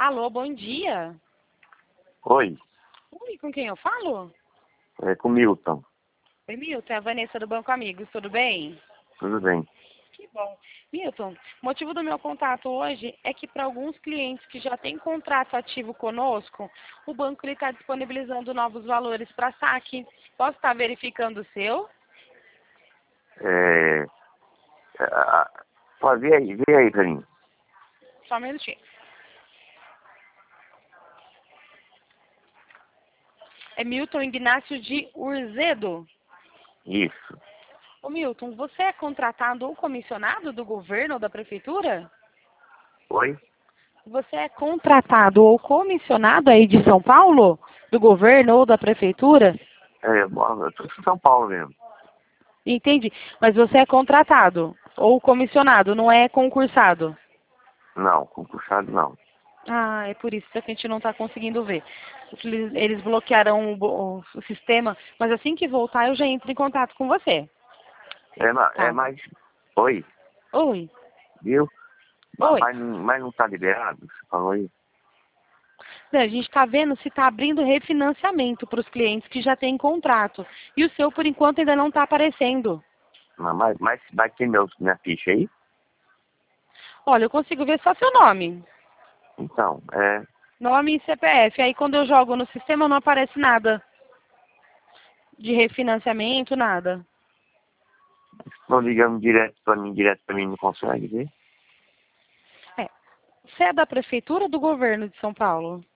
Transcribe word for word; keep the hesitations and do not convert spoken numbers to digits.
Alô, bom dia. Oi, Oi, com quem eu falo? é com o Milton. Oi, Milton, é a Vanessa do Banco Amigos, tudo bem? Tudo bem? Que bom. Milton, o motivo do meu contato hoje é que para alguns clientes que já têm contrato ativo conosco, o banco está disponibilizando novos valores para saque. Posso estar verificando o seu? É, a- pode ver aí, vê aí pra mim. Só um minutinho. É Milton Ignácio de Urzedo. Isso. Ô Milton, você é contratado ou comissionado do governo ou da prefeitura? Oi? Você é contratado ou comissionado aí de São Paulo? Do governo ou da prefeitura? É, bom, eu tô em São Paulo mesmo. Entendi. Mas você é contratado ou comissionado, não é concursado? Não, concursado não. Ah, é por isso que a gente não está conseguindo ver. Eles eles bloquearam o, bo- o sistema, mas assim que voltar eu já entro em contato com você. É, ma- é Tá. mais... Oi, Oi. viu? Ma- Oi. Mas, mas não tá liberado, você falou aí? Né, a gente está vendo se está abrindo refinanciamento para os clientes que já têm contrato. E o seu, por enquanto, ainda não está aparecendo. Não, mas, mas vai ter meu, minha ficha aí? Olha, eu consigo ver só seu nome. Então, é... Nome e C P F. Aí quando eu jogo no sistema não aparece nada de refinanciamento, nada. Estou ligando direto pra mim, direto pra mim, não consegue ver? É. Você é da prefeitura ou do governo de São Paulo?